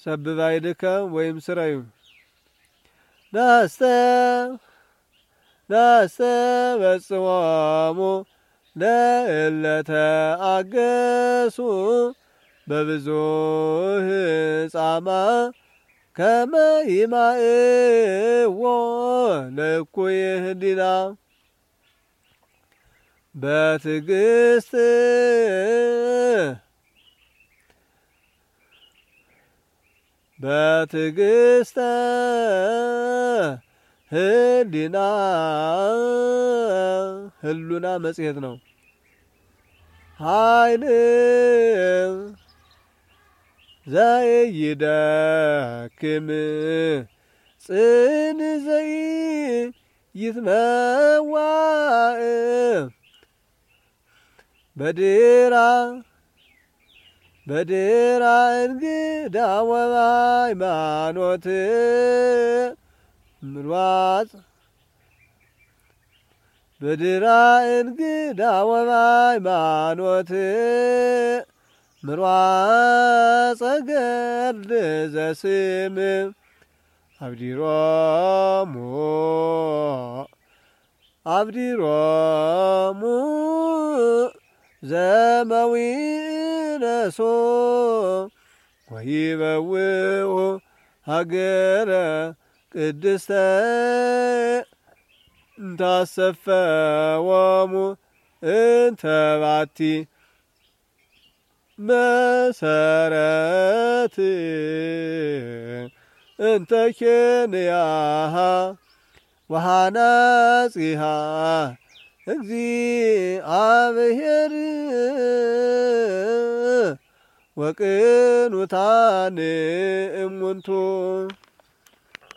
ሰብባይድከ ወይም ስረዩ ናስተ በጽዋሙ ለእለተ አገሱ በብዙህ ጻማ ከመ ይማእዎ ለእኩይ ህሊና በትዕግስት ህሉና መጽሔት ነው። ኃይል ዘይደክም ጽን ዘይትመዋእ በድራ እንግዳ ወሃይማኖት ምርዋጽ በድራ እንግዳ ወሃይማኖት ምርዋጸ ገድል ዘስም አብዲሮሙ ዘመዊነሶ ወይበውኡ ሀገረ ቅድስተ እንታሰፈወሙ እንተ ባቲ መሰረት እንተ ኬንያሃ ወሃናጺሃ እግዚአብሔር ወቅኑታን እሙንቱ